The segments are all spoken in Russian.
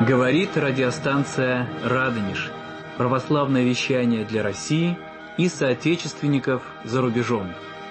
Говорит радиостанция «Радонеж». Православное вещание для России и соотечественников за рубежом.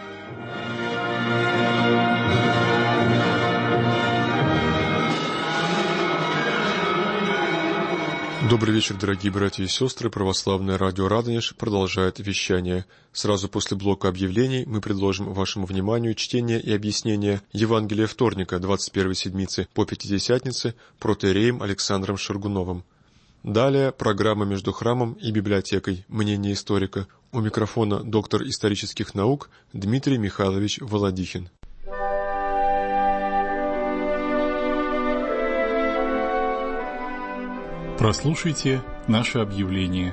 Добрый вечер, дорогие братья и сестры. Православное радио «Радонеж» продолжает вещание. Сразу после блока объявлений мы предложим вашему вниманию чтение и объяснение Евангелия вторника 21-й седмицы по Пятидесятнице протоиереем Александром Шаргуновым. Далее программа «Между храмом и библиотекой. Мнение историка». У микрофона доктор исторических наук Дмитрий Михайлович Володихин. Прослушайте наше объявление.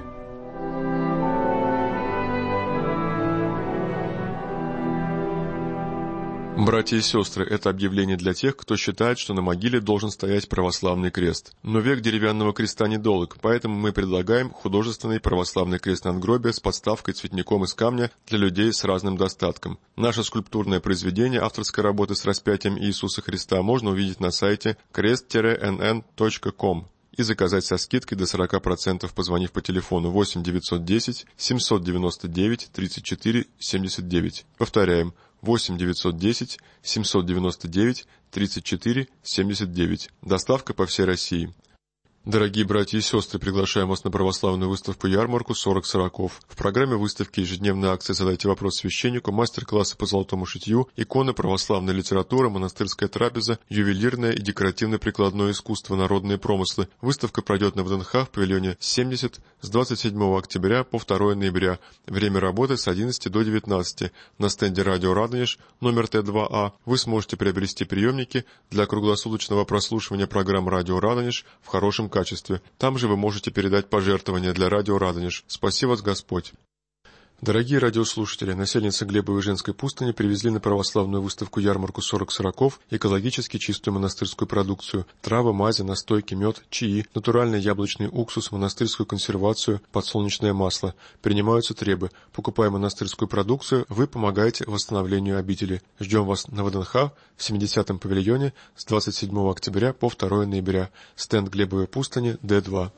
Братья и сестры, это объявление для тех, кто считает, что на могиле должен стоять православный крест. Но век деревянного креста недолг, поэтому мы предлагаем художественный православный крест надгробия с подставкой цветником из камня для людей с разным достатком. Наше скульптурное произведение авторской работы с распятием Иисуса Христа можно увидеть на сайте crest-nn.com. и заказать со скидкой до 40%, позвонив по телефону 8 910 799 34 79. Повторяем, 8 910 799 34 79. Доставка по всей России. Дорогие братья и сестры, приглашаем вас на православную выставку-ярмарку 40 сороков. В программе выставки ежедневная акция «Задайте вопрос священнику», мастер-классы по золотому шитью, иконы, православная литература, монастырская трапеза, ювелирное и декоративно-прикладное искусство, народные промыслы. Выставка пройдет на ВДНХ в павильоне 70 с 27 октября по 2 ноября. Время работы с 11 до 19. На стенде радио «Радонеж» номер Т2А вы сможете приобрести приемники для круглосуточного прослушивания программ радио «Радонеж» в хорошем качестве. Там же вы можете передать пожертвования для радио «Радонеж». Спаси вас Господь! Дорогие радиослушатели, насельницы Глебовой женской пустыни привезли на православную выставку-ярмарку 40 сороков экологически чистую монастырскую продукцию: травы, мази, настойки, мед, чаи, натуральный яблочный уксус, монастырскую консервацию, подсолнечное масло. Принимаются требы. Покупая монастырскую продукцию, вы помогаете восстановлению обители. Ждем вас на ВДНХ в 70-м павильоне с 27 октября по 2 ноября. Стенд Глебовой пустыни, Д2.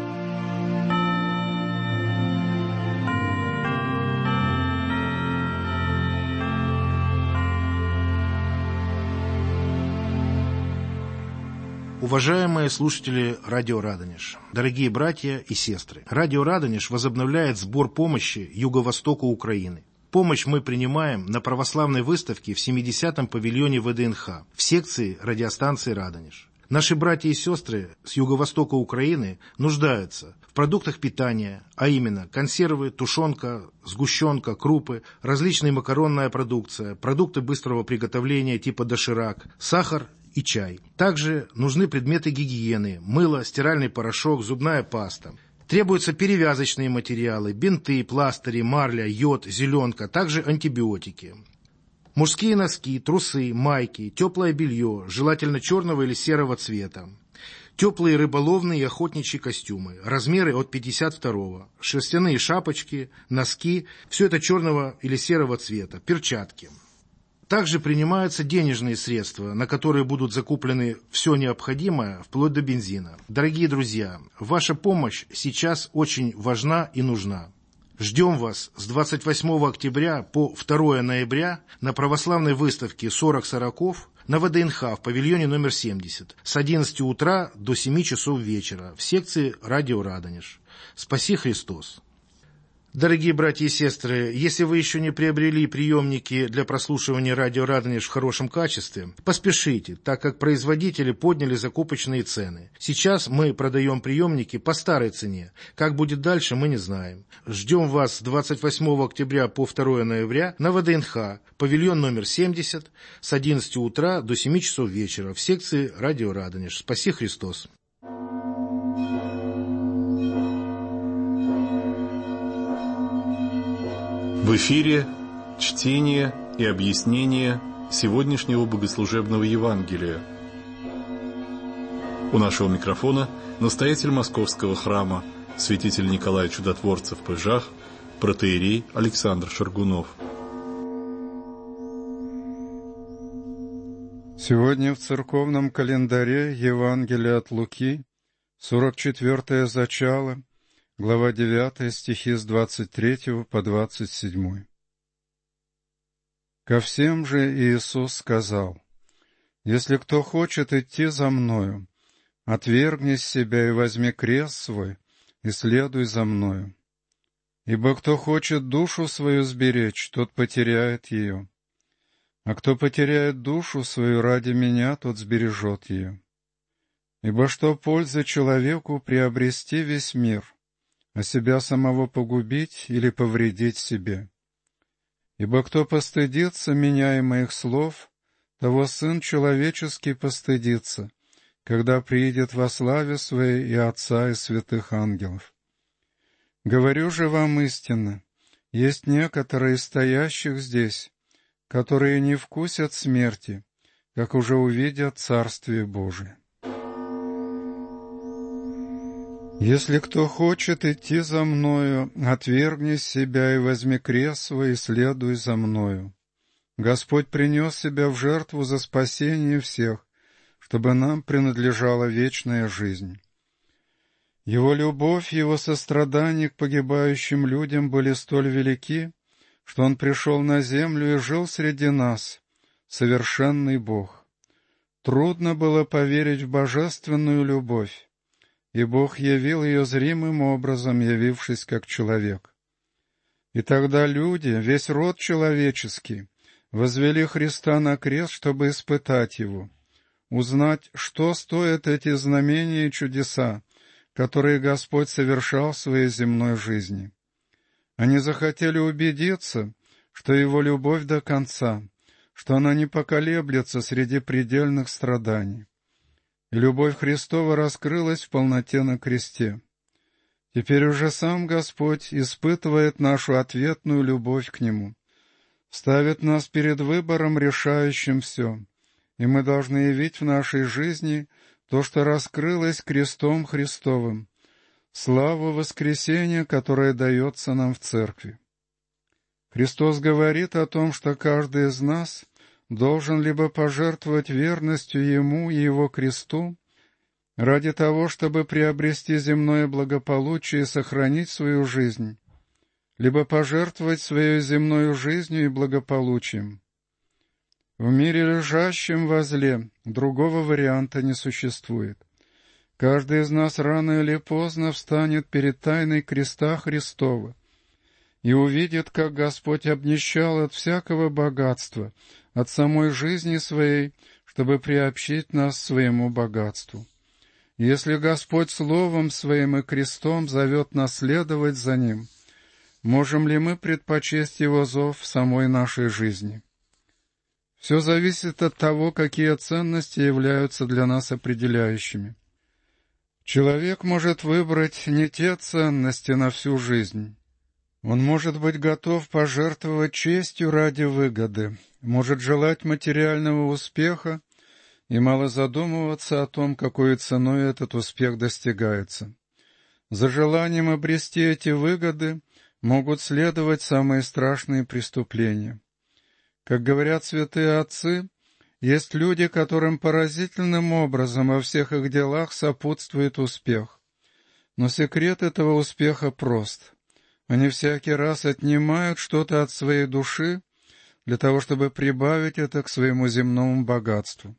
Уважаемые слушатели радио «Радонеж», дорогие братья и сестры, радио «Радонеж» возобновляет сбор помощи Юго-Востоку Украины. Помощь мы принимаем на православной выставке в 70-м павильоне ВДНХ в секции радиостанции «Радонеж». Наши братья и сестры с юго-востока Украины нуждаются в продуктах питания, а именно консервы, тушенка, сгущенка, крупы, различная макаронная продукция, продукты быстрого приготовления типа доширак, сахар и чай. Также нужны предметы гигиены: мыло, стиральный порошок, зубная паста. Требуются перевязочные материалы: бинты, пластыри, марля, йод, зеленка, также антибиотики. Мужские носки, трусы, майки, теплое белье, желательно черного или серого цвета. Теплые рыболовные и охотничьи костюмы, размеры от 52-го, шерстяные шапочки, носки, все это черного или серого цвета, перчатки. Также принимаются денежные средства, на которые будут закуплены все необходимое, вплоть до бензина. Дорогие друзья, ваша помощь сейчас очень важна и нужна. Ждем вас с 28 октября по 2 ноября на православной выставке 40 сороков на ВДНХ в павильоне номер 70 с 11 утра до 7 часов вечера в секции радио «Радонеж». Спаси Христос! Дорогие братья и сестры, если вы еще не приобрели приемники для прослушивания радио «Радонеж» в хорошем качестве, поспешите, так как производители подняли закупочные цены. Сейчас мы продаем приемники по старой цене. Как будет дальше, мы не знаем. Ждем вас с 28 октября по 2 ноября на ВДНХ, павильон номер 70, с 11 утра до 7 часов вечера в секции радио «Радонеж». Спаси Христос! В эфире чтение и объяснение сегодняшнего богослужебного Евангелия. У нашего микрофона настоятель Московского храма, святитель Николай Чудотворцев Пыжах, протоиерей Александр Шаргунов. Сегодня в церковном календаре Евангелие от Луки 44 зачало, глава 9, стихи с 23 по 27. Ко всем же Иисус сказал: «Если кто хочет идти за Мною, отвергни себя и возьми крест свой, и следуй за Мною. Ибо кто хочет душу свою сберечь, тот потеряет ее. А кто потеряет душу свою ради Меня, тот сбережет ее. Ибо что пользы человеку приобрести весь мир, а себя самого погубить или повредить себе? Ибо кто постыдится Меня и Моих слов, того Сын Человеческий постыдится, когда приидет во славе Своей и Отца и святых ангелов. Говорю же вам истинно, есть некоторые из стоящих здесь, которые не вкусят смерти, как уже увидят Царствие Божие. Если кто хочет идти за Мною, отвергни себя и возьми крест свой и следуй за Мною. Господь принес Себя в жертву за спасение всех, чтобы нам принадлежала вечная жизнь. Его любовь, Его сострадание к погибающим людям были столь велики, что Он пришел на землю и жил среди нас, совершенный Бог. Трудно было поверить в божественную любовь, и Бог явил ее зримым образом, явившись как человек. И тогда люди, весь род человеческий, возвели Христа на крест, чтобы испытать Его, узнать, что стоят эти знамения и чудеса, которые Господь совершал в своей земной жизни. Они захотели убедиться, что Его любовь до конца, что она не поколеблется среди предельных страданий. И любовь Христова раскрылась в полноте на кресте. Теперь уже сам Господь испытывает нашу ответную любовь к Нему, ставит нас перед выбором, решающим все, и мы должны явить в нашей жизни то, что раскрылось крестом Христовым, славу воскресения, которое дается нам в Церкви. Христос говорит о том, что каждый из нас должен либо пожертвовать верностью Ему и Его кресту ради того, чтобы приобрести земное благополучие и сохранить свою жизнь, либо пожертвовать своей земной жизнью и благополучием. В мире, лежащем возле, другого варианта не существует. Каждый из нас рано или поздно встанет перед тайной креста Христова и увидит, как Господь обнищал от всякого богатства, от самой жизни своей, чтобы приобщить нас к своему богатству. Если Господь Словом Своим и крестом зовет нас следовать за Ним, можем ли мы предпочесть Его зов в самой нашей жизни? Все зависит от того, какие ценности являются для нас определяющими. Человек может выбрать не те ценности на всю жизнь. Он может быть готов пожертвовать честью ради выгоды, может желать материального успеха и мало задумываться о том, какой ценой этот успех достигается. За желанием обрести эти выгоды могут следовать самые страшные преступления. Как говорят святые отцы, есть люди, которым поразительным образом во всех их делах сопутствует успех. Но секрет этого успеха прост. Они всякий раз отнимают что-то от своей души для того, чтобы прибавить это к своему земному богатству.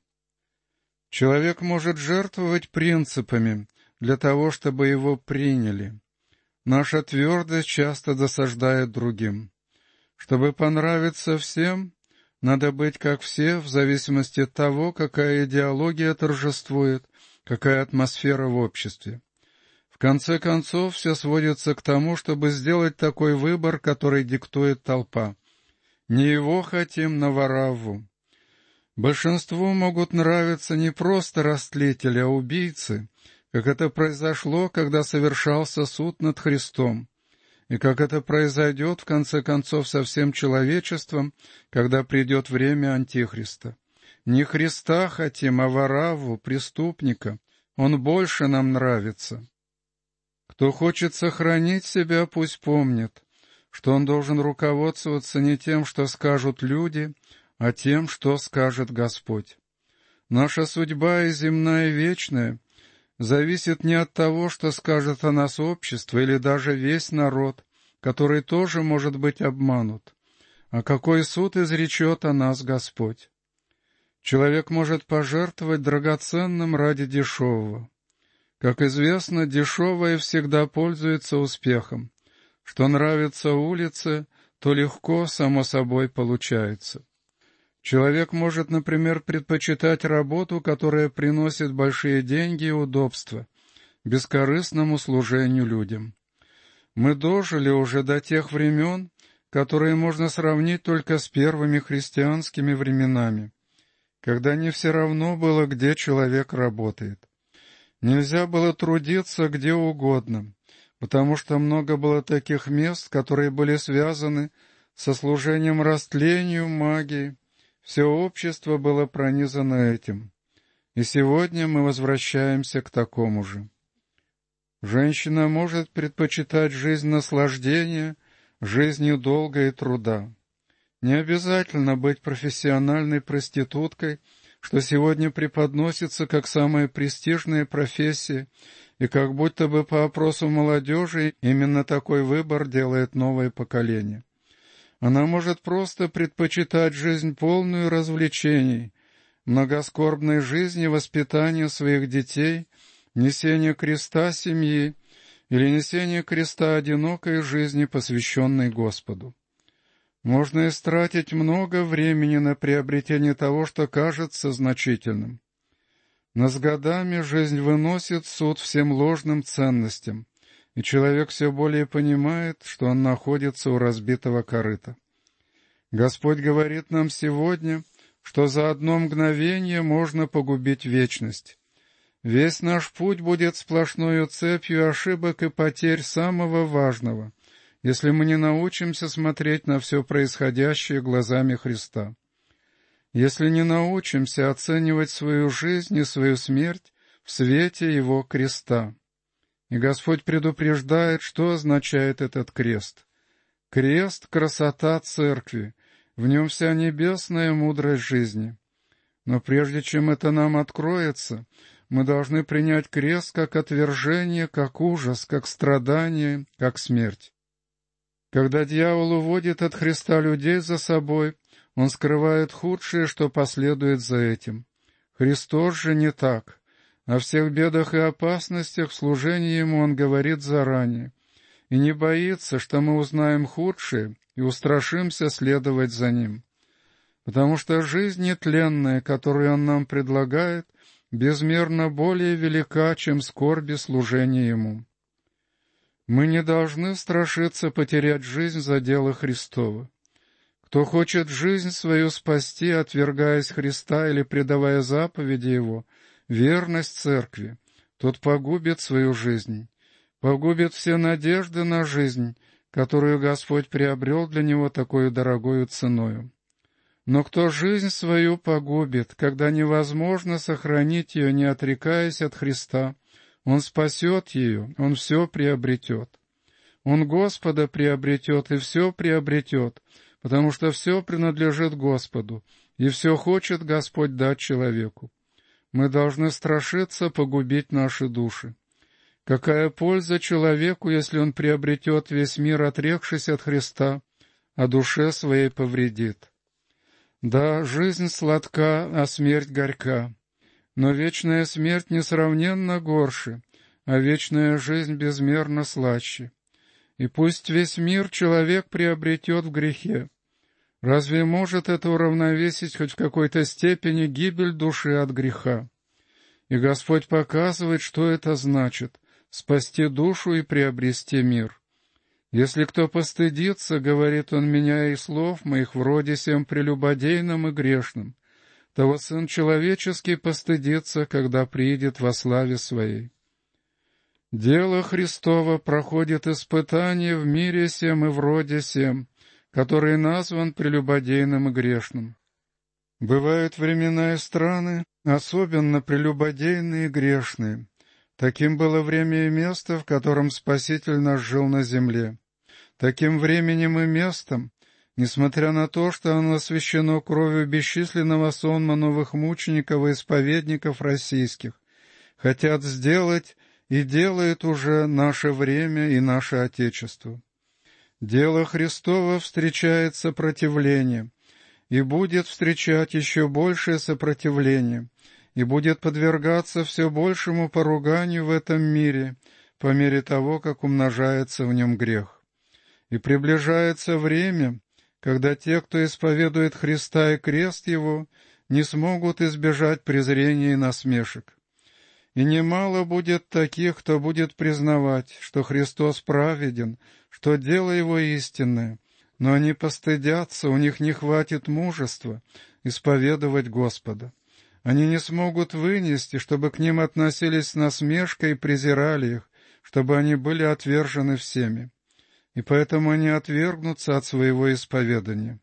Человек может жертвовать принципами для того, чтобы его приняли. Наша твердость часто досаждает другим. Чтобы понравиться всем, надо быть как все, в зависимости от того, какая идеология торжествует, какая атмосфера в обществе. В конце концов, все сводится к тому, чтобы сделать такой выбор, который диктует толпа. Не его хотим на Варавву. Большинству могут нравиться не просто растлители, а убийцы, как это произошло, когда совершался суд над Христом, и как это произойдет, в конце концов, со всем человечеством, когда придет время Антихриста. Не Христа хотим, а Варавву, преступника. Он больше нам нравится. Кто хочет сохранить себя, пусть помнит, что он должен руководствоваться не тем, что скажут люди, а тем, что скажет Господь. Наша судьба и земная, и вечная зависит не от того, что скажет о нас общество или даже весь народ, который тоже может быть обманут, а какой суд изречет о нас Господь. Человек может пожертвовать драгоценным ради дешевого. Как известно, дешевое всегда пользуется успехом. Что нравится улице, то легко, само собой, получается. Человек может, например, предпочитать работу, которая приносит большие деньги и удобства, бескорыстному служению людям. Мы дожили уже до тех времен, которые можно сравнить только с первыми христианскими временами, когда не все равно было, где человек работает. Нельзя было трудиться где угодно, потому что много было таких мест, которые были связаны со служением растлению, магии. Все общество было пронизано этим. И сегодня мы возвращаемся к такому же. Женщина может предпочитать жизнь наслаждения, жизнью долга и труда. Не обязательно быть профессиональной проституткой, что сегодня преподносится как самая престижная профессия, и как будто бы по опросу молодежи именно такой выбор делает новое поколение. Она может просто предпочитать жизнь полную развлечений, многоскорбной жизни воспитания своих детей, несения креста семьи или несения креста одинокой жизни, посвященной Господу. Можно истратить много времени на приобретение того, что кажется значительным. Но с годами жизнь выносит суд всем ложным ценностям, и человек все более понимает, что он находится у разбитого корыта. Господь говорит нам сегодня, что за одно мгновение можно погубить вечность. Весь наш путь будет сплошною цепью ошибок и потерь самого важного, если мы не научимся смотреть на все происходящее глазами Христа. Если не научимся оценивать свою жизнь и свою смерть в свете Его креста. И Господь предупреждает, что означает этот крест. Крест — красота церкви, в нем вся небесная мудрость жизни. Но прежде чем это нам откроется, мы должны принять крест как отвержение, как ужас, как страдание, как смерть. Когда дьявол уводит от Христа людей за собой, он скрывает худшее, что последует за этим. Христос же не так. О всех бедах и опасностях в служении Ему Он говорит заранее, и не боится, что мы узнаем худшее и устрашимся следовать за Ним. Потому что жизнь нетленная, которую Он нам предлагает, безмерно более велика, чем скорби служения Ему. Мы не должны страшиться потерять жизнь за дело Христово. Кто хочет жизнь свою спасти, отвергаясь Христа или предавая заповеди Его, верность Церкви, тот погубит свою жизнь, погубит все надежды на жизнь, которую Господь приобрел для него такой дорогою ценою. Но кто жизнь свою погубит, когда невозможно сохранить ее, не отрекаясь от Христа, он спасет ее, он все приобретет. Он Господа приобретет и все приобретет, потому что все принадлежит Господу, и все хочет Господь дать человеку. Мы должны страшиться погубить наши души. Какая польза человеку, если он приобретет весь мир, отрекшись от Христа, а душе своей повредит? Да, жизнь сладка, а смерть горька. Но вечная смерть несравненно горше, а вечная жизнь безмерно слаще. И пусть весь мир человек приобретет в грехе. Разве может это уравновесить хоть в какой-то степени гибель души от греха? И Господь показывает, что это значит — спасти душу и приобрести мир. «Если кто постыдится, — говорит он меня и слов моих, вроде сем прелюбодейным и грешным, того Сын Человеческий постыдится, когда приидет во славе Своей». Дело Христово проходит испытание в мире сем и в роде сем, который назван прелюбодейным и грешным. Бывают времена и страны, особенно прелюбодейные и грешные. Таким было время и место, в котором Спаситель наш жил на земле. Таким временем и местом, несмотря на то, что оно освящено кровью бесчисленного сонма новых мучеников и исповедников российских, хотят сделать и делают уже наше время и наше Отечество. Дело Христово встречает сопротивление, и будет встречать еще большее сопротивление, и будет подвергаться все большему поруганию в этом мире, по мере того, как умножается в нем грех. И приближается время, когда те, кто исповедует Христа и крест Его, не смогут избежать презрения и насмешек. И немало будет таких, кто будет признавать, что Христос праведен, что дело Его истинное, но они постыдятся, у них не хватит мужества исповедовать Господа. Они не смогут вынести, чтобы к ним относились с насмешкой и презирали их, чтобы они были отвержены всеми. И поэтому они отвергнутся от своего исповедания.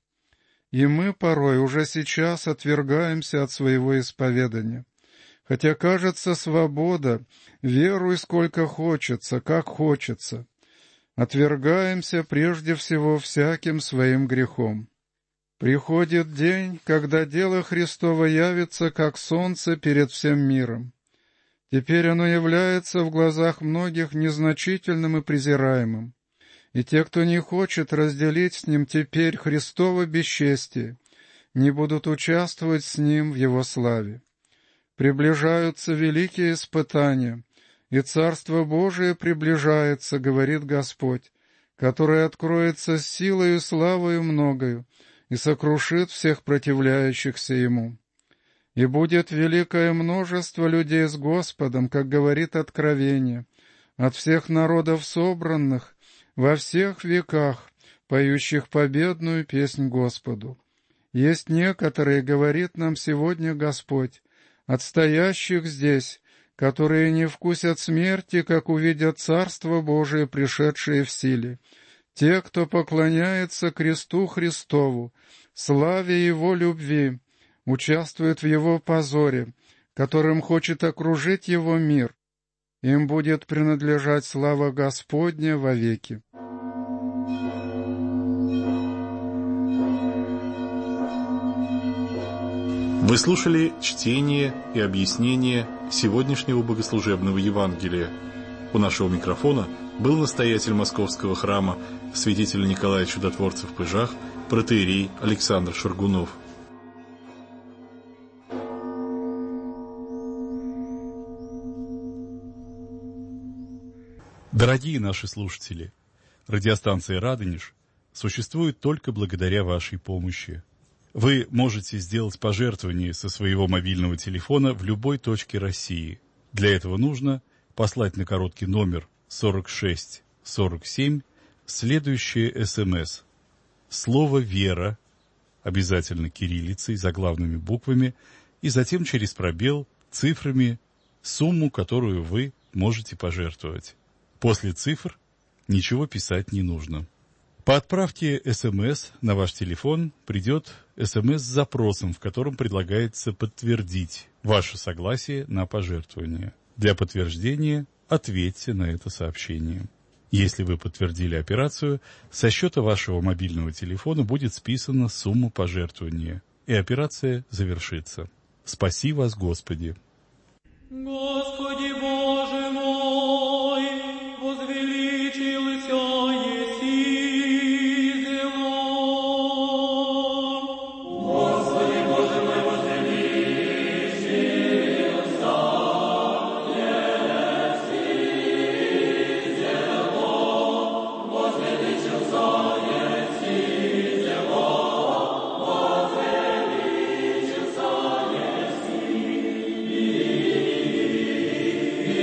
И мы порой уже сейчас отвергаемся от своего исповедания. Хотя, кажется, свобода, веруй сколько хочется, как хочется. Отвергаемся прежде всего всяким своим грехом. Приходит день, когда дело Христово явится, как солнце перед всем миром. Теперь оно является в глазах многих незначительным и презираемым. И те, кто не хочет разделить с ним теперь Христово бесчестие, не будут участвовать с ним в его славе. Приближаются великие испытания, и Царство Божие приближается, говорит Господь, которое откроется с силою и славою многою и сокрушит всех противляющихся Ему. И будет великое множество людей с Господом, как говорит Откровение, от всех народов собранных, во всех веках, поющих победную песнь Господу. Есть некоторые, говорит нам сегодня Господь, отстоящих здесь, которые не вкусят смерти, как увидят Царство Божие, пришедшее в силе. Те, кто поклоняется кресту Христову, славе Его любви, участвуют в Его позоре, которым хочет окружить Его мир. Им будет принадлежать слава Господня вовеки. Вы слушали чтение и объяснение сегодняшнего богослужебного Евангелия. У нашего микрофона был настоятель Московского храма святитель Николай Чудотворцев в Пыжах, протоиерей Александр Шаргунов. Дорогие наши слушатели, радиостанция «Радонеж» существует только благодаря вашей помощи. Вы можете сделать пожертвование со своего мобильного телефона в любой точке России. Для этого нужно послать на короткий номер 4647 следующее СМС. Слово «Вера», обязательно кириллицей, заглавными буквами, и затем через пробел цифрами сумму, которую вы можете пожертвовать. После цифр ничего писать не нужно. По отправке СМС на ваш телефон придет СМС с запросом, в котором предлагается подтвердить ваше согласие на пожертвование. Для подтверждения ответьте на это сообщение. Если вы подтвердили операцию, со счета вашего мобильного телефона будет списана сумма пожертвования, и операция завершится. Спаси вас, Господи! Господи Боже мой, возвеличился еси зело. Господи Боже мой, возвеличился еси зело. Возвеличился еси зело. Возвеличился еси.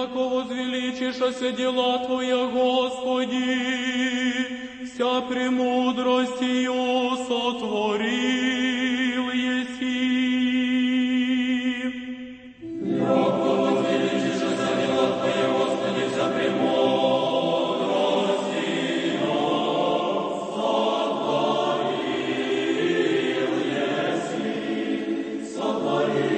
яко возвеличишася дела Твоя, Господи, вся премудростью сотворил еси. Яко возвеличишася дела Твоя, Господи, вся премудростью сотворил еси, сотворил.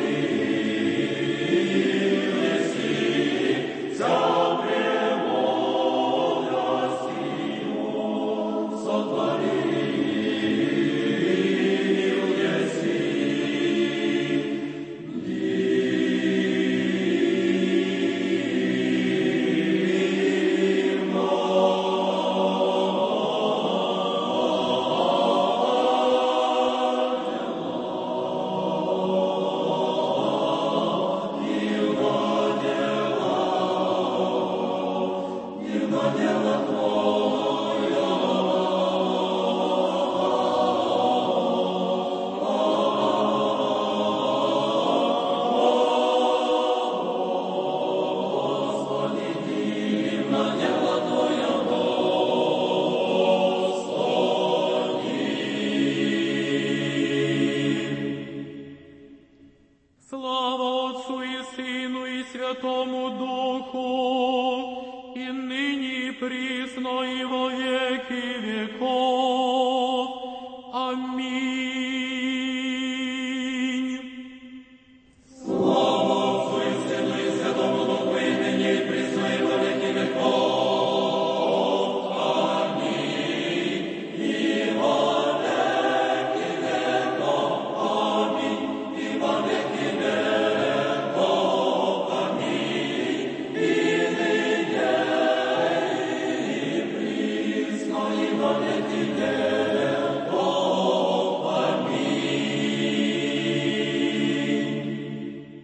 Слава Отцу и Сыну и Святому Духу, и ныне и присно и во веки веков. Аминь. Слава Отцу и Сыну и Святому Духу, и ныне и присно и во веки веков. Аминь. И во веки веков. Аминь. И во веки веков. Аминь. И ныне и присно и во веки веков. Аминь.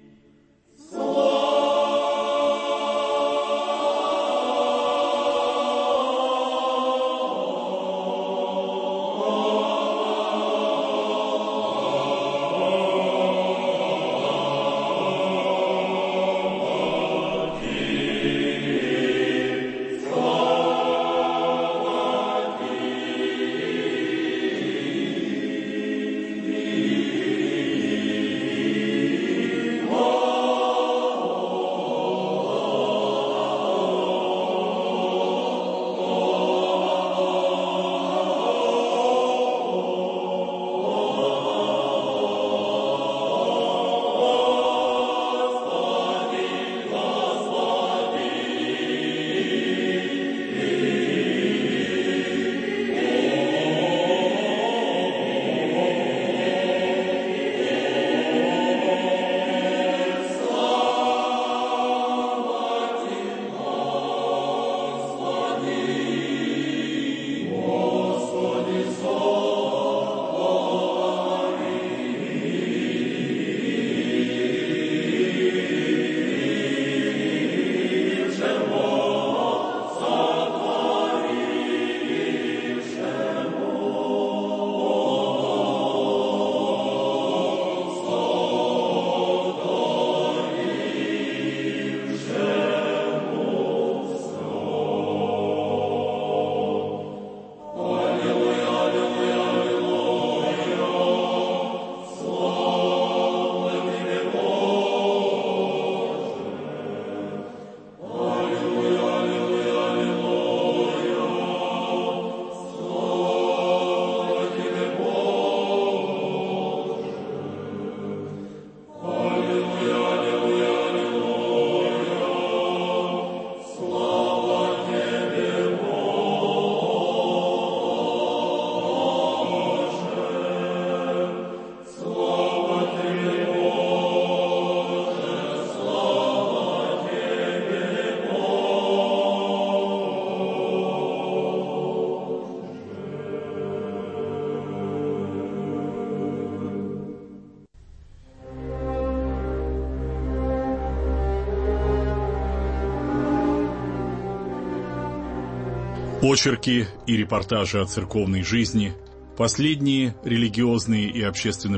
Очерки и репортажи о церковной жизни, последние религиозные и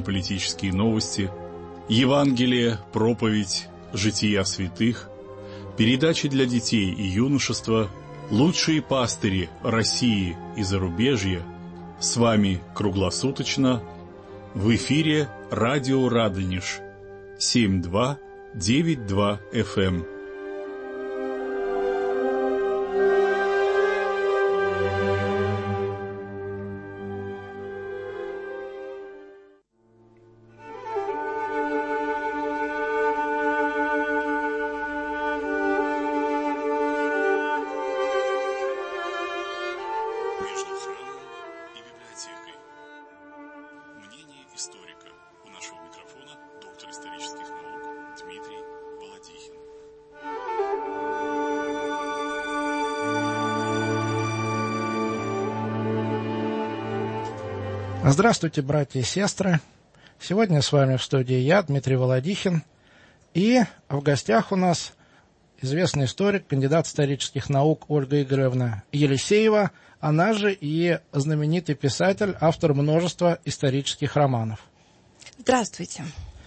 общественно-политические новости, Евангелие, проповедь, жития святых, Передачи для детей и юношества, лучшие пастыри России и зарубежья. С вами круглосуточно в эфире радио Радонеж 7292 FM. Здравствуйте, братья и сестры. Сегодня с вами в студии я, Дмитрий Володихин. И в гостях у нас известный историк, кандидат исторических наук Ольга Игоревна Елисеева, она же и знаменитый писатель, автор множества исторических романов. Здравствуйте.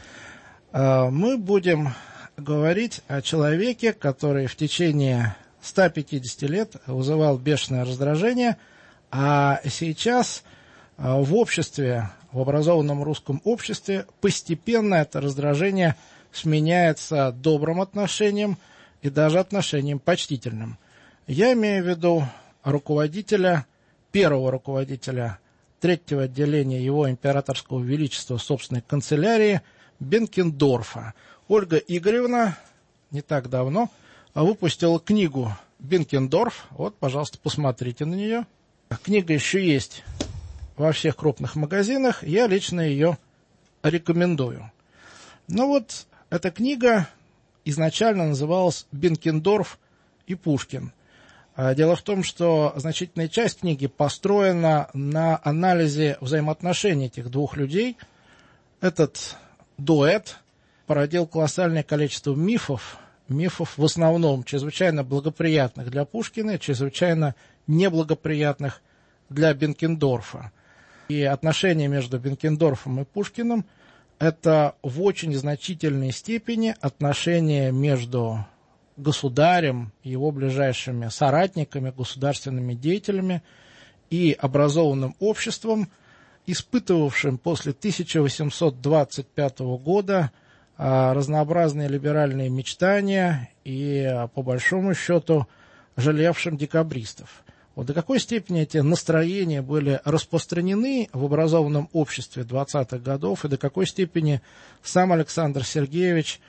Мы будем говорить о человеке, который в течение 150 лет вызывал бешеное раздражение, а сейчас в обществе, в образованном русском обществе, постепенно это раздражение сменяется добрым отношением и даже отношением почтительным. Я имею в виду первого руководителя третьего отделения его императорского величества собственной канцелярии Бенкендорфа. Ольга Игоревна не так давно выпустила книгу «Бенкендорф». Вот, пожалуйста, посмотрите на нее. Книга еще есть во всех крупных магазинах, я лично ее рекомендую. Ну вот, эта книга изначально называлась «Бенкендорф и Пушкин». Дело в том, что значительная часть книги построена на анализе взаимоотношений этих двух людей. Этот дуэт породил колоссальное количество мифов в основном чрезвычайно благоприятных для Пушкина, чрезвычайно неблагоприятных для Бенкендорфа. И отношения между Бенкендорфом и Пушкиным – это в очень значительной степени отношения между государем, его ближайшими соратниками, государственными деятелями и образованным обществом, испытывавшим после 1825 года разнообразные либеральные мечтания и, по большому счету, жалевшим декабристов. Вот до какой степени эти настроения были распространены в образованном обществе 20-х годов, и до какой степени сам Александр Сергеевич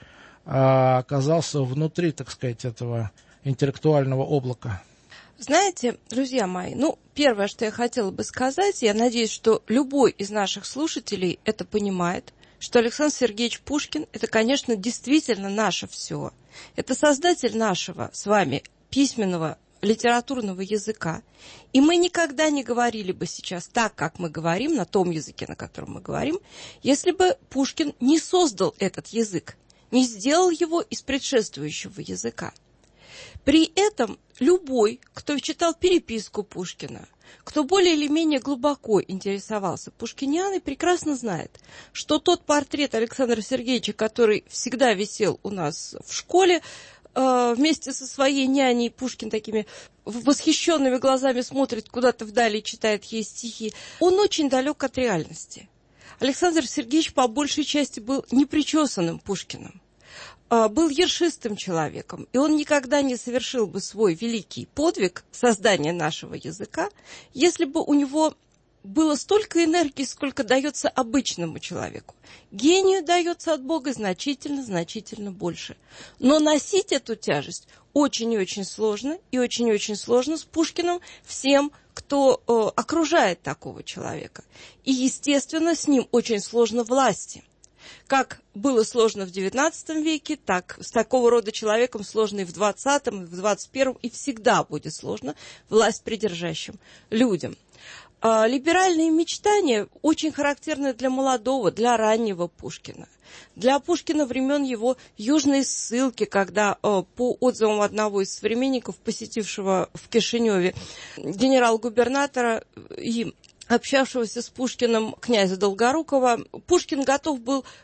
оказался внутри, так сказать, этого интеллектуального облака? Знаете, друзья мои, первое, что я хотела бы сказать, я надеюсь, что любой из наших слушателей это понимает, что Александр Сергеевич Пушкин – это, конечно, действительно наше все. Это создатель нашего с вами письменного литературного языка. И мы никогда не говорили бы сейчас так, как мы говорим, на том языке, на котором мы говорим, если бы Пушкин не создал этот язык, не сделал его из предшествующего языка. При этом любой, кто читал переписку Пушкина, кто более или менее глубоко интересовался пушкинианой, прекрасно знает, что тот портрет Александра Сергеевича, который всегда висел у нас в школе, вместе со своей няней, Пушкин такими восхищенными глазами смотрит куда-то вдали и читает ей стихи, он очень далек от реальности. Александр Сергеевич по большей части был непричесанным Пушкиным, был ершистым человеком, и он никогда не совершил бы свой великий подвиг создания нашего языка, если бы у него было столько энергии, сколько дается обычному человеку. Гению дается от Бога значительно больше. Но носить эту тяжесть очень и очень сложно, и очень сложно с Пушкиным всем, кто окружает такого человека. И, естественно, с ним очень сложно власти. Как было сложно в XIX веке, так с такого рода человеком сложно и в XX, и в XXI, и всегда будет сложно власть придержащим людям. Либеральные мечтания очень характерны для молодого, для раннего Пушкина. Для Пушкина времен его южной ссылки, когда по отзывам одного из современников, посетившего в Кишиневе генерал-губернатора и общавшегося с Пушкиным князя Долгорукова, Пушкин готов был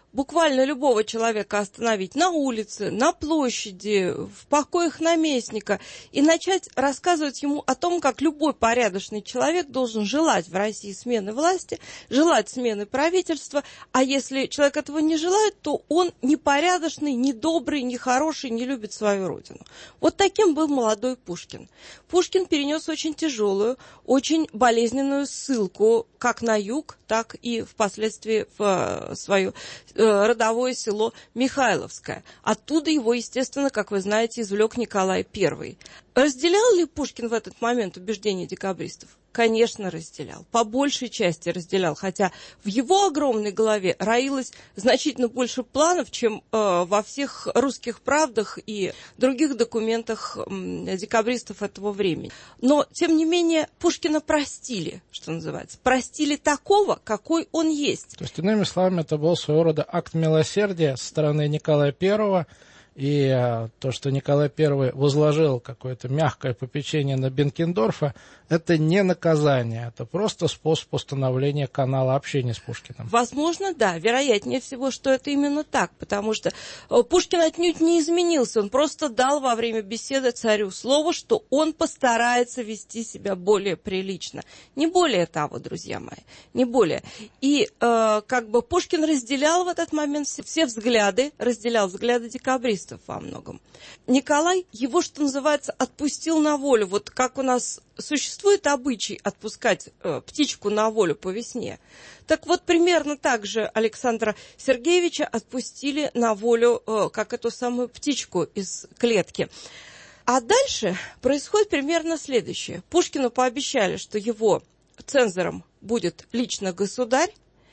буквально любого человека остановить на улице, на площади, в покоях наместника и начать рассказывать ему о том, как любой порядочный человек должен желать в России смены власти, желать смены правительства, а если человек этого не желает, то он непорядочный, недобрый, нехороший, не любит свою родину. Вот таким был молодой Пушкин. Пушкин перенес очень тяжелую, очень болезненную ссылку как на юг, так и впоследствии в свое родовое село Михайловское. Оттуда его, естественно, как вы знаете, извлек Николай I. Разделял ли Пушкин в этот момент убеждения декабристов? Конечно, разделял. По большей части разделял, хотя в его огромной голове роилось значительно больше планов, чем во всех русских правдах и других документах декабристов этого времени. Но, тем не менее, Пушкина простили, что называется. Простили такого, какой он есть. То есть, иными словами, это был своего рода акт милосердия со стороны Николая I, и то, что Николай I возложил какое-то мягкое попечение на Бенкендорфа, это не наказание, это просто способ установления канала общения с Пушкиным. Возможно, да, вероятнее всего, что это именно так, потому что Пушкин отнюдь не изменился, он просто дал во время беседы царю слово, что он постарается вести себя более прилично. Не более того, друзья мои, не более. И Пушкин разделял в этот момент все взгляды, разделял взгляды декабристов во многом. Николай его, что называется, отпустил на волю. Вот как у нас существует обычай отпускать птичку на волю по весне. Так вот, примерно так же Александра Сергеевича отпустили на волю, как эту самую птичку из клетки. А дальше происходит примерно следующее. Пушкину пообещали, что его цензором будет лично государь,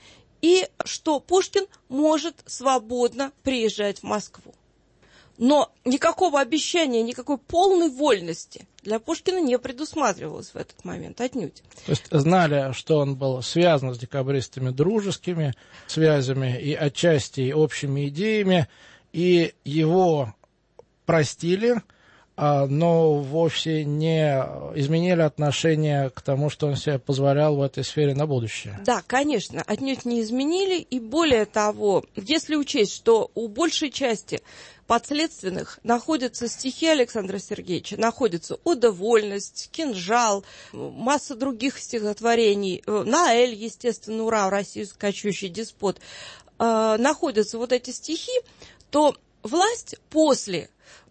и что Пушкин может свободно приезжать в Москву. Но никакого обещания, никакой полной вольности для Пушкина не предусматривалось в этот момент, отнюдь. То есть знали, что он был связан с декабристами дружескими связями и отчасти и общими идеями, и его простили, но вовсе не изменили отношение к тому, что он себе позволял в этой сфере на будущее. Да, конечно, отнюдь не изменили, и более того, если учесть, что у большей части подследственных находятся стихи Александра Сергеевича, находятся «Ода вольность», «Кинжал», масса других стихотворений, «Наэль», естественно, «Ура, в Россию скачущий деспот», находятся вот эти стихи, то власть после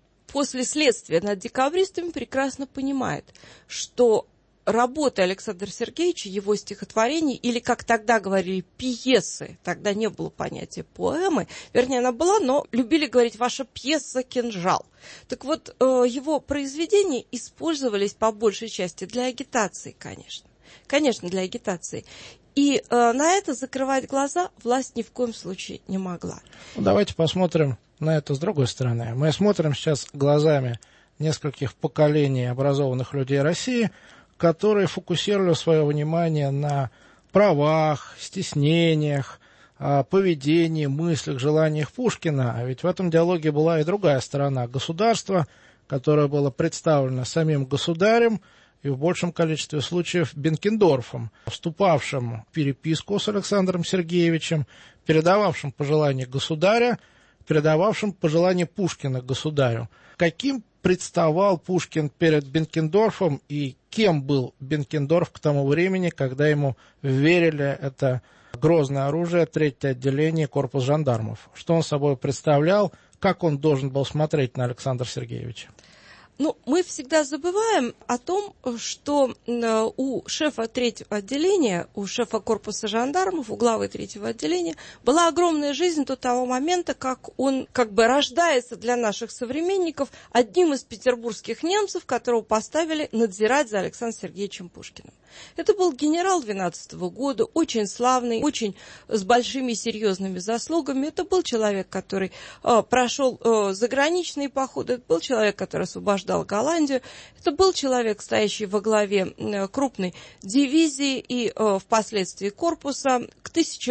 следствия над декабристами прекрасно понимает, что работы Александра Сергеевича, его стихотворений, или, как тогда говорили, пьесы, тогда не было понятия поэмы, вернее, она была, но любили говорить «ваша пьеса «Кинжал». Так вот, его произведения использовались по большей части для агитации, конечно. Конечно, для агитации. И на это закрывать глаза власть ни в коем случае не могла. Давайте посмотрим на это с другой стороны. Мы смотрим сейчас глазами нескольких поколений образованных людей России, которые фокусировали свое внимание на правах, стеснениях, поведении, мыслях, желаниях Пушкина. А ведь в этом диалоге была и другая сторона государства, которое было представлено самим государем и в большем количестве случаев Бенкендорфом, вступавшим в переписку с Александром Сергеевичем, передававшим пожелания государя, передававшим пожелания Пушкина государю. Каким представал Пушкин перед Бенкендорфом и кем был Бенкендорф к тому времени, когда ему верили это грозное оружие, 3-е отделение, корпус жандармов? Что он собой представлял, как он должен был смотреть на Александра Сергеевича? Ну, мы всегда забываем о том, что у шефа 3-го отделения, у шефа корпуса жандармов, у главы 3-го отделения была огромная жизнь до того момента, как он рождается для наших современников одним из петербургских немцев, которого поставили надзирать за Александром Сергеевичем Пушкиным. Это был генерал 12-го года, очень славный, очень с большими серьезными заслугами. Это был человек, который прошел заграничные походы, это был человек, который освобождал освобождал Голландию. Это был человек, стоящий во главе крупной дивизии и впоследствии корпуса. К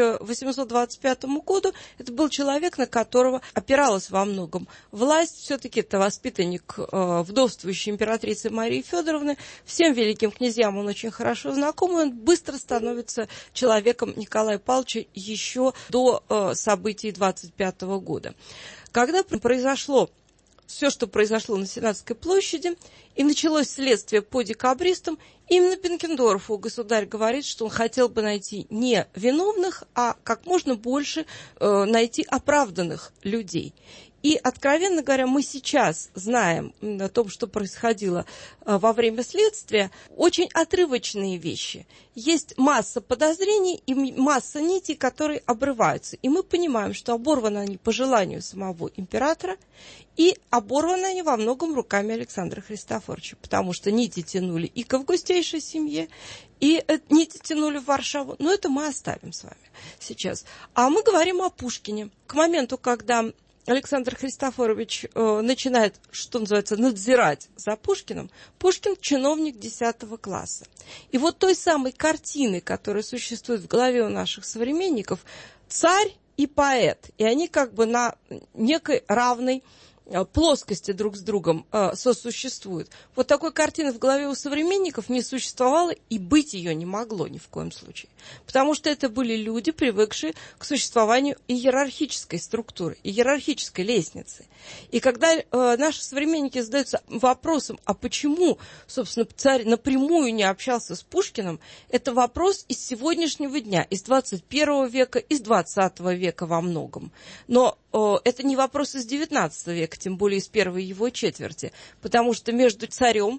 1825 году это был человек, на которого опиралась во многом власть. Все-таки это воспитанник вдовствующей императрицы Марии Федоровны. Всем великим князьям он очень хорошо знаком, и он быстро становится человеком Николая Павловича еще до событий 25 года. Когда произошло все, что произошло на Сенатской площади, и началось следствие по декабристам, именно Бенкендорфу государь говорит, что он хотел бы найти не виновных, а как можно больше найти оправданных людей. И, откровенно говоря, мы сейчас знаем о том, что происходило во время следствия, очень отрывочные вещи. Есть масса подозрений и масса нитей, которые обрываются. И мы понимаем, что оборваны они по желанию самого императора, и оборваны они во многом руками Александра Христофоровича, потому что нити тянули и к августейшей семье, и нити тянули в Варшаву. Но это мы оставим с вами сейчас. А мы говорим о Пушкине. К моменту, когда Александр Христофорович начинает, что называется, надзирать за Пушкиным, Пушкин чиновник 10 класса. И вот той самой картины, которая существует в голове у наших современников, царь и поэт, и они как бы на некой равной плоскости друг с другом сосуществуют. Вот такой картины в голове у современников не существовало, и быть ее не могло ни в коем случае. Потому что это были люди, привыкшие к существованию иерархической структуры, иерархической лестницы. И когда наши современники задаются вопросом, а почему, собственно, царь напрямую не общался с Пушкиным, это вопрос из сегодняшнего дня, из 21 века, из 20 века во многом. Но это не вопрос из 19 века, тем более из первой его четверти, потому что между царем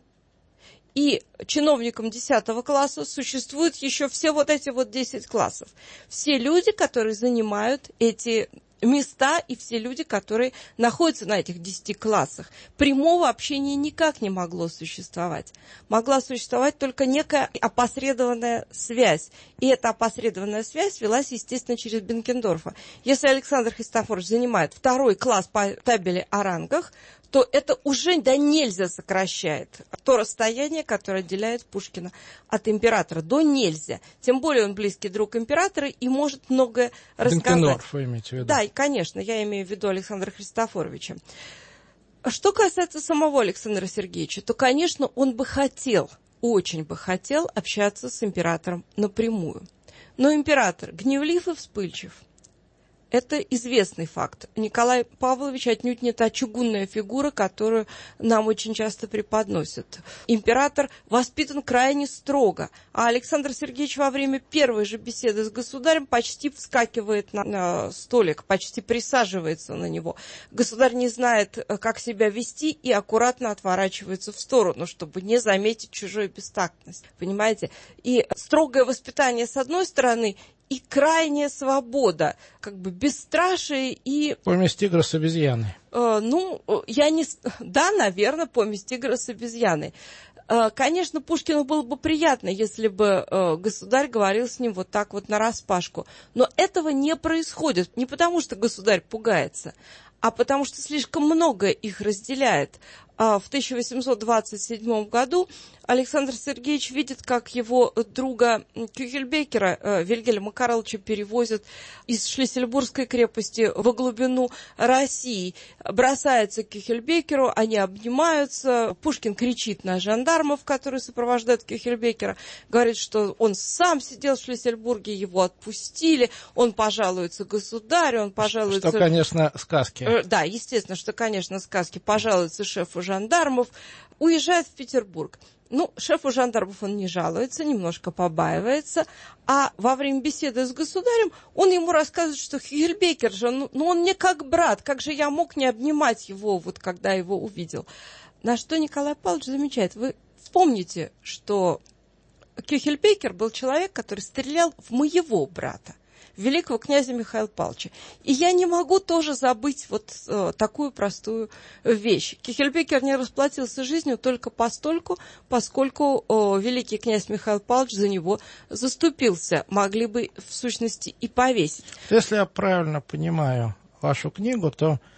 и чиновником 10 класса существуют еще все вот эти вот 10 классов. Все люди, которые занимают эти места, и все люди, которые находятся на этих 10 классах. Прямого общения никак не могло существовать. Могла существовать только некая опосредованная связь. И эта опосредованная связь велась, естественно, через Бенкендорфа. Если Александр Христофорович занимает 2 класс по табели о рангах, то это уже до нельзя сокращает то расстояние, которое отделяет Пушкина от императора. До нельзя. Тем более он близкий друг императора и может многое рассказать. Бенкендорф, вы имеете в виду? Да, и, конечно, я имею в виду Александра Христофоровича. Что касается самого Александра Сергеевича, то, конечно, он бы хотел, очень бы хотел общаться с императором напрямую. Но император гневлив и вспыльчив. Это известный факт. Николай Павлович отнюдь не та чугунная фигура, которую нам очень часто преподносят. Император воспитан крайне строго, а Александр Сергеевич во время первой же беседы с государем почти вскакивает на столик, почти присаживается на него. Государь не знает, как себя вести, и аккуратно отворачивается в сторону, чтобы не заметить чужую бестактность. Понимаете? И строгое воспитание с одной стороны, и крайняя свобода, как бы бесстрашие и... Помесь тигра с обезьяной. Да, наверное, помесь тигра с обезьяной. Конечно, Пушкину было бы приятно, если бы государь говорил с ним вот так вот нараспашку. Но этого не происходит. Не потому, что государь пугается, а потому что слишком многое их разделяет. В 1827 году Александр Сергеевич видит, как его друга Кюхельбекера, Вильгельма Карловича, перевозят из Шлиссельбургской крепости во глубину России. Бросается к Кюхельбекеру, они обнимаются. Пушкин кричит на жандармов, которые сопровождают Кюхельбекера, говорит, что он сам сидел в Шлиссельбурге, его отпустили, он пожалуется государю, он пожалуется... Что, конечно, сказки. Да, естественно, что, конечно, сказки. Пожалуется шефу жандармов, уезжает в Петербург. Шефу жандармов он не жалуется, немножко побаивается, а во время беседы с государем он ему рассказывает, что Кюхельбекер же, он мне как брат, как же я мог не обнимать его, вот когда его увидел. На что Николай Павлович замечает, вы вспомните, что Кюхельбекер был человек, который стрелял в моего брата, великого князя Михаила Павловича. И я не могу тоже забыть вот такую простую вещь. Кюхельбекер не расплатился жизнью только постольку, поскольку великий князь Михаил Павлович за него заступился. Могли бы, в сущности, и повесить. Если я правильно понимаю вашу книгу, то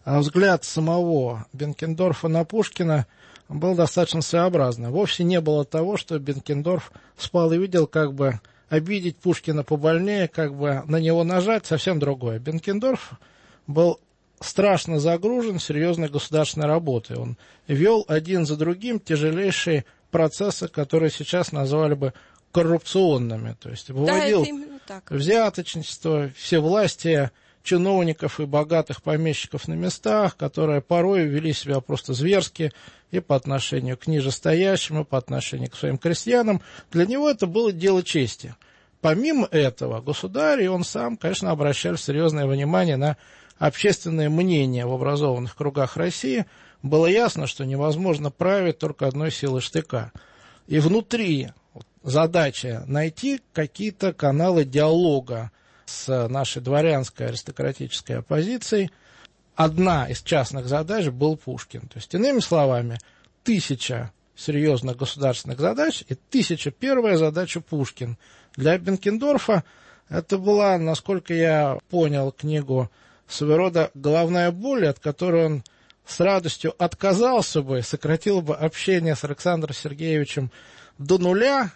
А взгляд самого Бенкендорфа на Пушкина был достаточно своеобразный. Вовсе не было того, что Бенкендорф спал и видел, как бы обидеть Пушкина побольнее, как бы на него нажать, совсем другое. Бенкендорф был страшно загружен серьезной государственной работой. Он вел один за другим тяжелейшие процессы, которые сейчас назвали бы коррупционными. То есть выводил взяточничество, всевластие чиновников и богатых помещиков на местах, которые порой вели себя просто зверски и по отношению к нижестоящим, и по отношению к своим крестьянам. Для него это было дело чести. Помимо этого, государь и он сам, конечно, обращали серьезное внимание на общественное мнение в образованных кругах России. Было ясно, что невозможно править только одной силой штыка. И внутри задача найти какие-то каналы диалога с нашей дворянской аристократической оппозицией. Одна из частных задач был Пушкин. То есть, иными словами, 1000 серьезных государственных задач и 1001-я задача Пушкин. Для Бенкендорфа это была, насколько я понял книгу, своего рода головная боль, от которой он с радостью отказался бы, сократил бы общение с Александром Сергеевичем до нуля,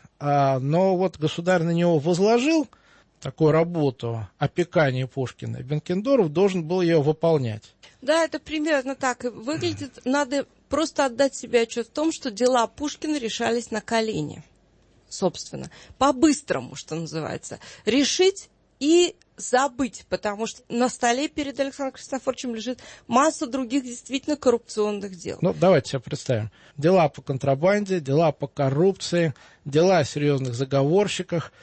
но вот государь на него возложил такую работу опекания Пушкина, Бенкендорф должен был ее выполнять. Да, это примерно так и выглядит. Надо просто отдать себе отчет в том, что дела Пушкина решались на колени, собственно, по-быстрому, что называется. Решить и забыть, потому что на столе перед Александром Христофоровичем лежит масса других действительно коррупционных дел. Ну, давайте себе представим. Дела по контрабанде, дела по коррупции, дела о серьезных заговорщиках.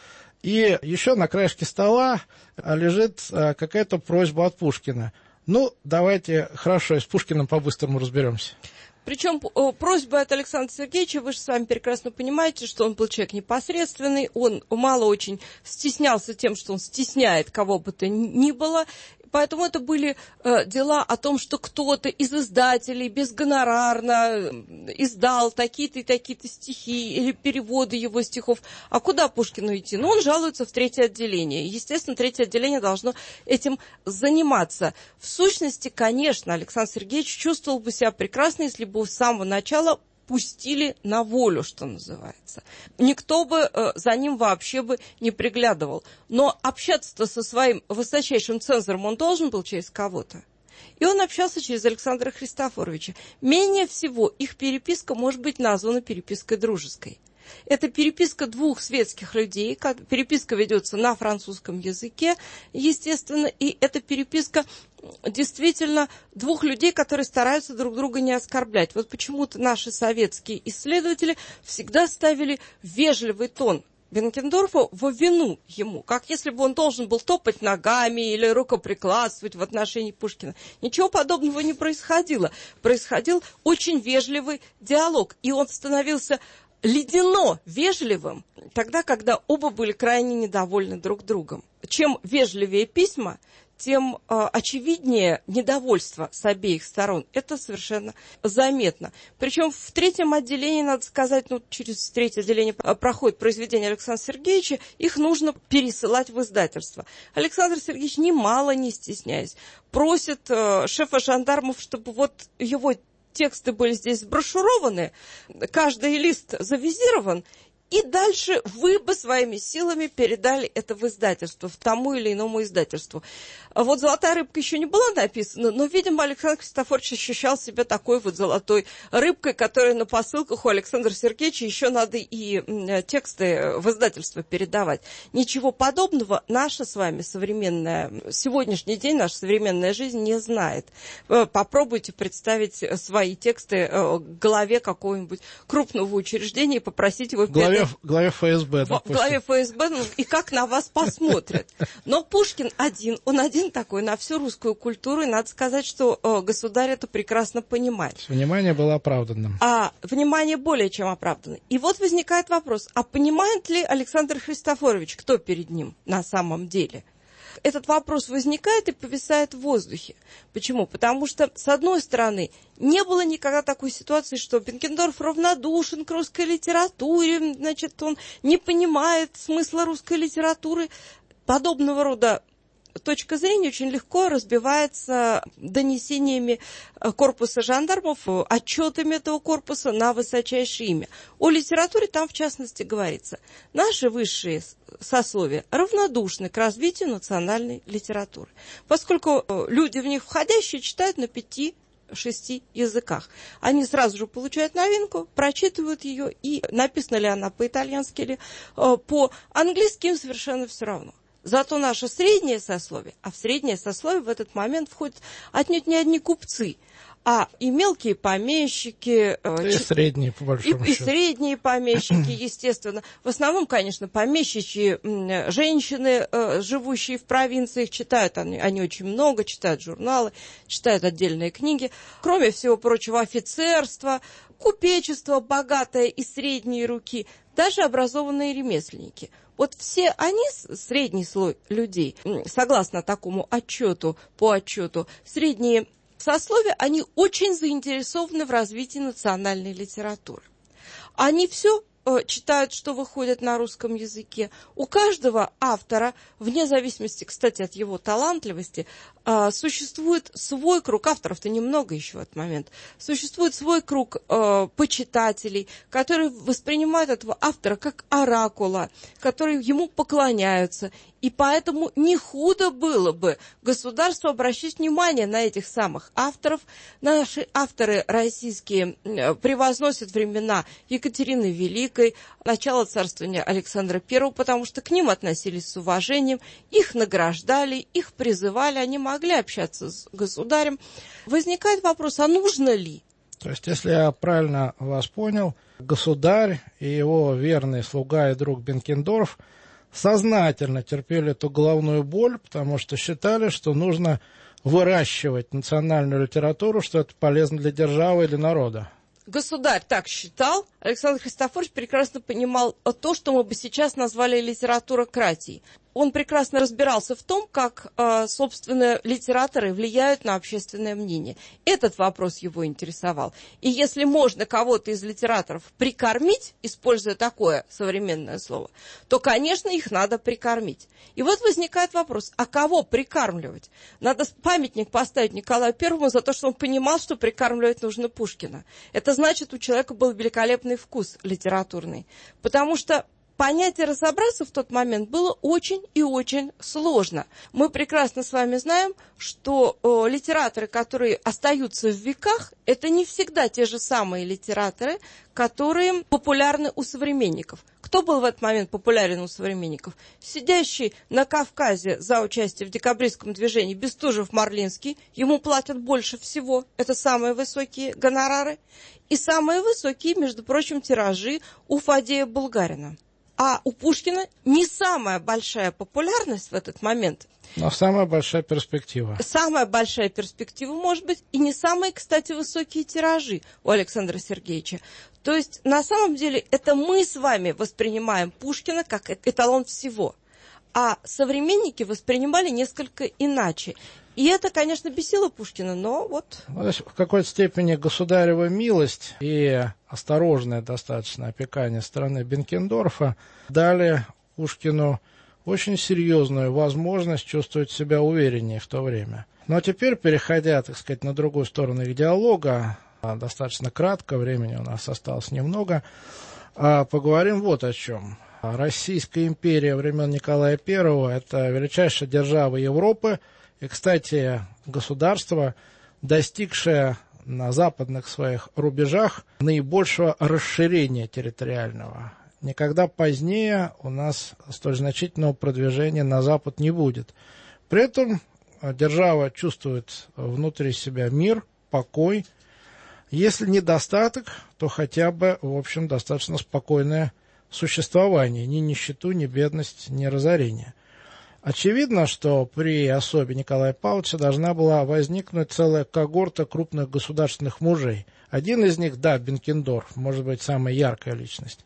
И еще на краешке стола лежит какая-то просьба от Пушкина. Ну, давайте, хорошо, с Пушкиным по-быстрому разберемся. Причем просьба от Александра Сергеевича, вы же с вами прекрасно понимаете, что он был человек непосредственный, он мало очень стеснялся тем, что он стесняет кого бы то ни было. Поэтому это были дела о том, что кто-то из издателей безгонорарно издал такие-то и такие-то стихи или переводы его стихов. А куда Пушкину идти? Ну, он жалуется в 3-е отделение. Естественно, 3-е отделение должно этим заниматься. В сущности, конечно, Александр Сергеевич чувствовал бы себя прекрасно, если бы с самого начала пустили на волю, что называется. Никто бы за ним вообще бы не приглядывал. Но общаться-то со своим высочайшим цензором он должен был через кого-то. И он общался через Александра Христофоровича. Менее всего их переписка может быть названа перепиской дружеской. Это переписка двух светских людей, переписка ведется на французском языке, естественно, и это переписка действительно двух людей, которые стараются друг друга не оскорблять. Вот почему-то наши советские исследователи всегда ставили вежливый тон Бенкендорфу во вину ему, как если бы он должен был топать ногами или рукоприкладствовать в отношении Пушкина. Ничего подобного не происходило. Происходил очень вежливый диалог, и он становился ледяно вежливым тогда, когда оба были крайне недовольны друг другом. Чем вежливее письма, тем очевиднее недовольство с обеих сторон. Это совершенно заметно. Причем в 3-м отделении, надо сказать, через 3-е отделение проходит произведения Александра Сергеевича, их нужно пересылать в издательство. Александр Сергеевич, немало не стесняясь, просит шефа жандармов, чтобы вот его тексты были здесь сброшурованы, каждый лист завизирован, и дальше вы бы своими силами передали это в издательство, в тому или иному издательству. Вот «Золотая рыбка» еще не была написана, но, видимо, Александр Христофорович ощущал себя такой вот золотой рыбкой, которая на посылках у Александра Сергеевича еще надо и тексты в издательство передавать. Ничего подобного наша с вами современная, сегодняшний день наша современная жизнь не знает. Попробуйте представить свои тексты главе какого-нибудь крупного учреждения и попросить его передать. Главе ФСБ, допустим. В главе ФСБ, и как на вас посмотрят. Но Пушкин он один такой на всю русскую культуру, и надо сказать, что государь это прекрасно понимает. Внимание было оправданным. Внимание более чем оправданно. И вот возникает вопрос, а понимает ли Александр Христофорович, кто перед ним на самом деле? Этот вопрос возникает и повисает в воздухе. Почему? Потому что, с одной стороны, не было никогда такой ситуации, что Бенкендорф равнодушен к русской литературе, значит, он не понимает смысла русской литературы. Подобного рода точка зрения очень легко разбивается донесениями корпуса жандармов, отчетами этого корпуса на высочайшее имя. О литературе там, в частности, говорится: наши высшие сословия равнодушны к развитию национальной литературы, поскольку люди в них входящие читают на 5-6 языках. Они сразу же получают новинку, прочитывают ее, и написана ли она по-итальянски или по-английски, им совершенно все равно. Зато наше среднее сословие, а в среднее сословие в этот момент входят отнюдь не одни купцы, а и мелкие помещики, и средние, по большому счету. И средние помещики, естественно. В основном, конечно, помещичьи женщины, живущие в провинциях, читают они очень много, читают журналы, читают отдельные книги. Кроме всего прочего, офицерство, купечество богатое и средние руки, даже образованные ремесленники. Вот все они, средний слой людей, согласно такому отчету, по отчету, средние сословия, они очень заинтересованы в развитии национальной литературы. Они все читают, что выходит на русском языке. У каждого автора, вне зависимости, кстати, от его талантливости, существует свой круг, авторов-то немного еще в этот момент, существует свой круг почитателей, которые воспринимают этого автора как оракула, которые ему поклоняются. И поэтому не худо было бы государству обращать внимание на этих самых авторов. Наши авторы российские превозносят времена Екатерины Великой, начало царствования Александра I, потому что к ним относились с уважением, их награждали, их призывали, они могли общаться с государем. Возникает вопрос, а нужно ли? То есть, если я правильно вас понял, государь и его верный слуга и друг Бенкендорф сознательно терпели эту головную боль, потому что считали, что нужно выращивать национальную литературу, что это полезно для державы или народа. Государь так считал. Александр Христофорович прекрасно понимал то, что мы бы сейчас назвали литературократией. Он прекрасно разбирался в том, как, собственно, литераторы влияют на общественное мнение. Этот вопрос его интересовал. И если можно кого-то из литераторов прикормить, используя такое современное слово, то, конечно, их надо прикормить. И вот возникает вопрос, а кого прикармливать? Надо памятник поставить Николаю Первому за то, что он понимал, что прикармливать нужно Пушкина. Это значит, у человека был великолепный вкус литературный. Потому что понять и разобраться в тот момент было очень и очень сложно. Мы прекрасно с вами знаем, что литераторы, которые остаются в веках, это не всегда те же самые литераторы, которые популярны у современников. Кто был в этот момент популярен у современников? Сидящий на Кавказе за участие в декабристском движении Бестужев-Марлинский, ему платят больше всего, это самые высокие гонорары, и самые высокие, между прочим, тиражи у Фадея Булгарина. А у Пушкина не самая большая популярность в этот момент. Но самая большая перспектива. Самая большая перспектива, может быть, и не самые, кстати, высокие тиражи у Александра Сергеевича. То есть, на самом деле, это мы с вами воспринимаем Пушкина как эталон всего. А современники воспринимали несколько иначе. И это, конечно, бесило Пушкина, но вот... В какой-то степени государева милость и осторожное достаточно опекание стороны Бенкендорфа дали Пушкину очень серьезную возможность чувствовать себя увереннее в то время. Но теперь, переходя, так сказать, на другую сторону их диалога, достаточно кратко, времени у нас осталось немного, поговорим вот о чем. Российская империя времен Николая I – это величайшая держава Европы, и, кстати, государство, достигшее на западных своих рубежах наибольшего расширения территориального. Никогда позднее у нас столь значительного продвижения на запад не будет. При этом держава чувствует внутри себя мир, покой. Если недостаток, то хотя бы, в общем, достаточно спокойное существование, ни нищету, ни бедность, ни разорение. Очевидно, что при особе Николая Павловича должна была возникнуть целая когорта крупных государственных мужей. Один из них, да, Бенкендорф, может быть, самая яркая личность.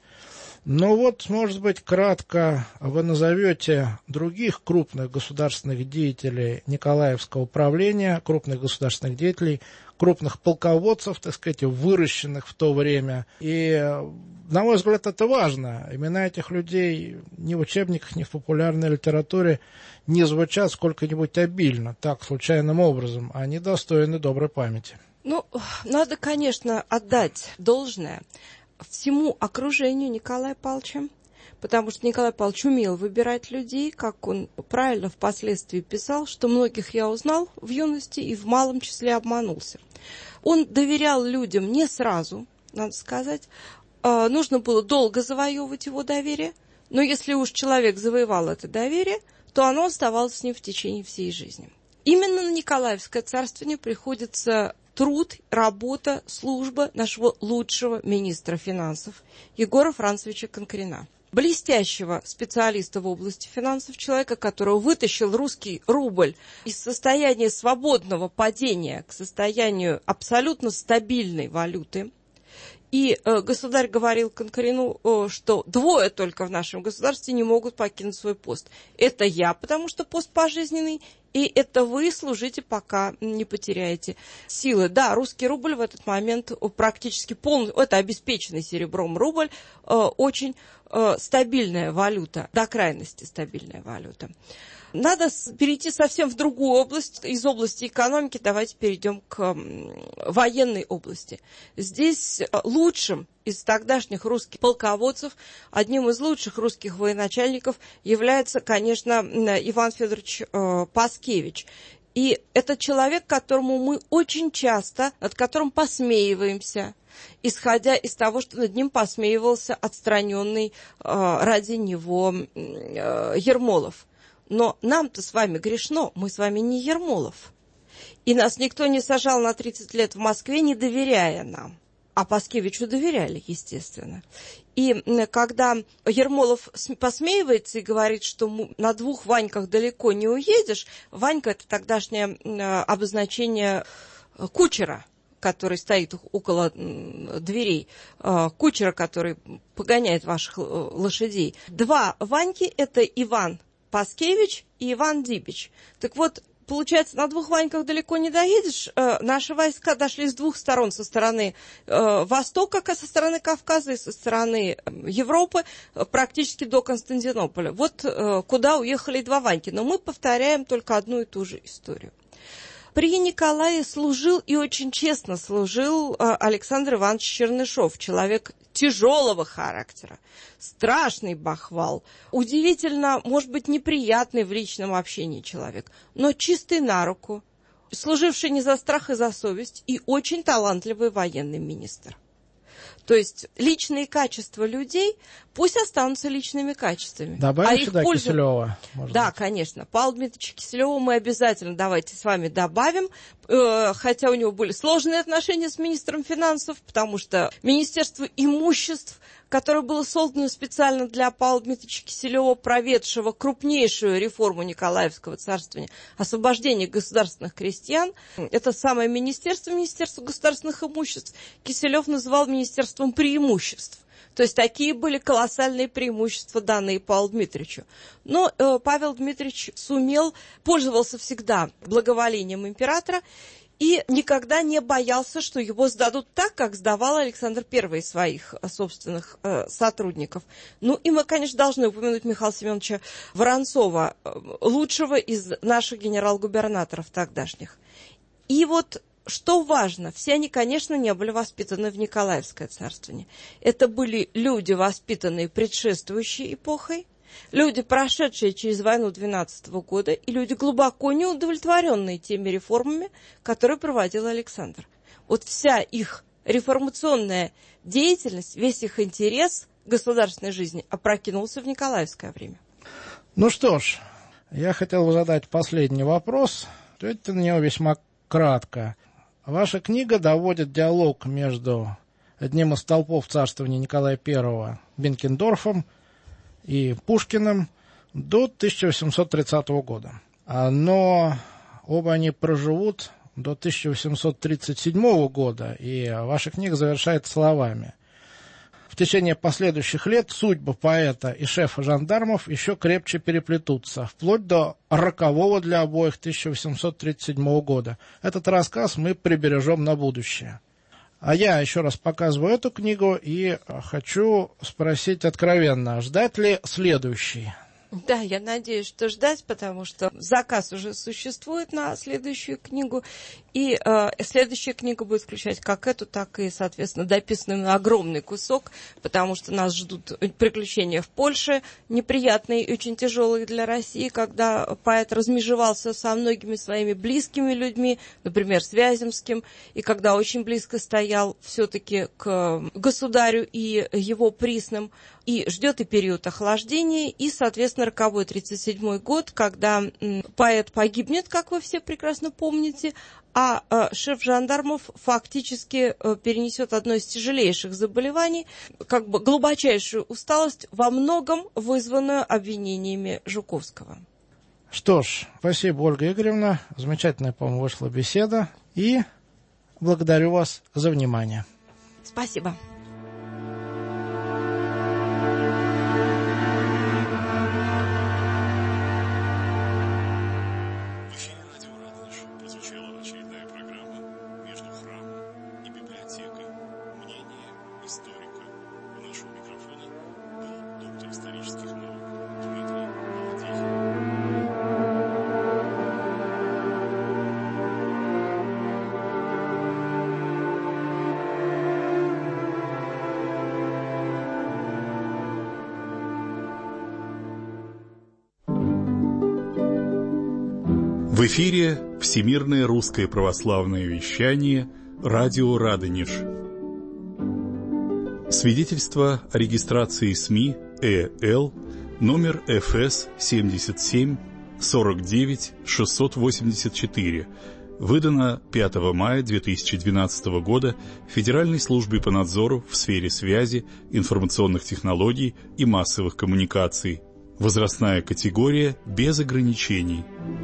Но вот, может быть, кратко вы назовете других крупных государственных деятелей Николаевского правления, крупных государственных деятелей, крупных полководцев, так сказать, выращенных в то время. И На мой взгляд, это важно. Имена этих людей ни в учебниках, ни в популярной литературе не звучат сколько-нибудь обильно, так, случайным образом. Они достойны доброй памяти. Ну, надо, конечно, отдать должное всему окружению Николая Павловича, потому что Николай Павлович умел выбирать людей, как он правильно впоследствии писал, что многих я узнал в юности и в малом числе обманулся. Он доверял людям не сразу, надо сказать. Нужно было долго завоевывать его доверие, но если уж человек завоевал это доверие, то оно оставалось с ним в течение всей жизни. Именно на Николаевское царствование приходится труд, работа, служба нашего лучшего министра финансов Егора Францевича Конкорина. Блестящего специалиста в области финансов, человека, который вытащил русский рубль из состояния свободного падения к состоянию абсолютно стабильной валюты. И государь говорил Конкорину, что двое только в нашем государстве не могут покинуть свой пост. Это я, потому что пост пожизненный, и это вы служите, пока не потеряете силы. Да, русский рубль в этот момент практически полностью, это обеспеченный серебром рубль, очень стабильная валюта, до крайности стабильная валюта. Надо перейти совсем в другую область. Из области экономики давайте перейдем к военной области. Здесь лучшим из тогдашних русских полководцев, одним из лучших русских военачальников является, конечно, Иван Федорович Паскевич. И это человек, которому мы очень часто, над которым посмеиваемся, исходя из того, что над ним посмеивался отстраненный ради него Ермолов. Но нам-то с вами грешно, мы с вами не Ермолов. И нас никто не сажал на 30 лет в Москве, не доверяя нам. А Паскевичу доверяли, естественно. И когда Ермолов посмеивается и говорит, что на двух Ваньках далеко не уедешь, Ванька – это тогдашнее обозначение кучера, который стоит около дверей, кучера, который погоняет ваших лошадей. Два Ваньки – это Иван Паскевич и Иван Дибич. Так вот, получается, на двух Ваньках далеко не доедешь. Наши войска дошли с двух сторон, со стороны Востока, со стороны Кавказа и со стороны Европы, практически до Константинополя. Вот куда уехали два Ваньки. Но мы повторяем только одну и ту же историю. При Николае служил и очень честно служил Александр Иванович Чернышов, человек тяжелого характера, страшный бахвал, удивительно, может быть, неприятный в личном общении человек, но чистый на руку, служивший не за страх и за совесть и очень талантливый военный министр. То есть личные качества людей пусть останутся личными качествами. Добавим сюда Киселева? Да, конечно. Павла Дмитриевича Киселева мы обязательно давайте с вами добавим, хотя у него были сложные отношения с министром финансов, потому что Министерство имуществ, которое было создано специально для Павла Дмитриевича Киселева, проведшего крупнейшую реформу Николаевского царствования, освобождение государственных крестьян, это самое Министерство государственных имуществ, Киселев называл Министерством преимуществ. То есть такие были колоссальные преимущества, данные Павлу Дмитриевичу. Но Павел Дмитриевич пользовался всегда благоволением императора и никогда не боялся, что его сдадут так, как сдавал Александр I своих собственных сотрудников. Ну и мы, конечно, должны упомянуть Михаила Семеновича Воронцова, лучшего из наших генерал-губернаторов тогдашних. И вот что важно, все они, конечно, не были воспитаны в Николаевское царствование. Это были люди, воспитанные предшествующей эпохой, люди, прошедшие через войну 12 года, и люди, глубоко неудовлетворенные теми реформами, которые проводил Александр. Вот вся их реформационная деятельность, весь их интерес к государственной жизни опрокинулся в Николаевское время. Ну что ж, я хотел бы задать последний вопрос. Ответьте на него весьма кратко. Ваша книга доводит диалог между одним из столпов царствования Николая I Бенкендорфом и Пушкиным до 1830 года. Но оба они проживут до 1837 года, и ваша книга завершается словами: в течение последующих лет судьбы поэта и шефа жандармов еще крепче переплетутся, вплоть до рокового для обоих 1837 года. Этот рассказ мы прибережем на будущее. А я еще раз показываю эту книгу и хочу спросить откровенно, ждать ли следующий? Да, я надеюсь, что ждать, потому что заказ уже существует на следующую книгу, и следующая книга будет включать как эту, так и, соответственно, дописанный огромный кусок, потому что нас ждут приключения в Польше, неприятные и очень тяжелые для России, когда поэт размежевался со многими своими близкими людьми, например, с Вяземским, и когда очень близко стоял все-таки к государю и его присным, и ждет и период охлаждения, и, соответственно, роковой 1937 год, когда поэт погибнет, как вы все прекрасно помните, а шеф жандармов фактически перенесет одно из тяжелейших заболеваний, как бы глубочайшую усталость, во многом вызванную обвинениями Жуковского. Что ж, спасибо, Ольга Игоревна. Замечательная, по-моему, вышла беседа. И благодарю вас за внимание. Спасибо. В эфире Всемирное русское православное вещание «Радио Радонеж». Свидетельство о регистрации СМИ ЭЛ номер ФС 77 49 684, выдано 5 мая 2012 года Федеральной службе по надзору в сфере связи, информационных технологий и массовых коммуникаций. Возрастная категория без ограничений.